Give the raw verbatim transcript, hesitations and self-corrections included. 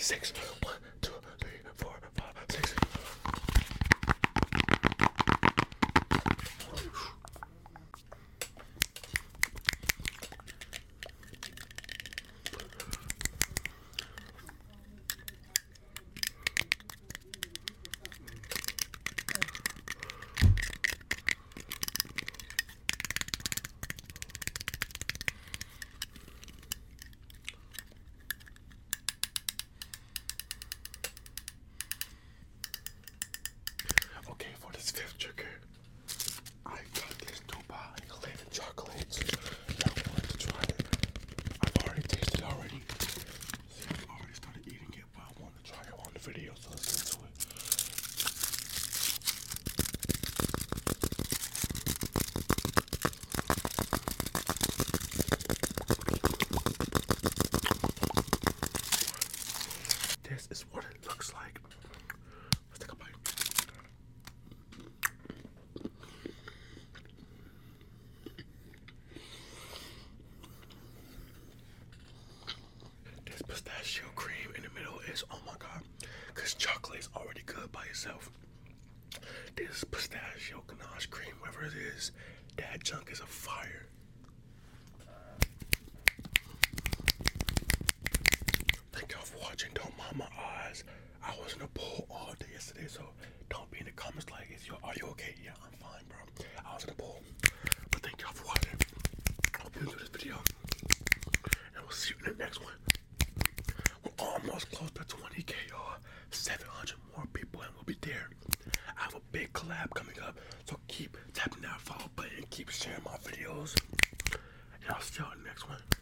six. One, two, three, four, five, six. Okay, for this fifth trigger, I got this Dubai eleven chocolates. I wanted to try it. I've already tasted it already. See, I've already started eating it, but I want to try it on the video, so let's get to it. This is what it looks like. Let's take a bite. This pistachio cream in the middle is, oh my god, because chocolate is already good by itself. This pistachio ganache cream, whatever it is, that junk is a fire. Thank y'all for watching. Don't mind my eyes. I was in a pool all day yesterday, so don't be in the comments like, is you, are you okay? Yeah, I'm fine, bro. I was in the pool. But thank y'all for watching. I hope you enjoyed this video. And we'll see you in the next one. We're almost close to twenty K, y'all. seven hundred more people, and we'll be there. I have a big collab coming up, so keep tapping that follow button, keep sharing my videos, and I'll see y'all in the next one.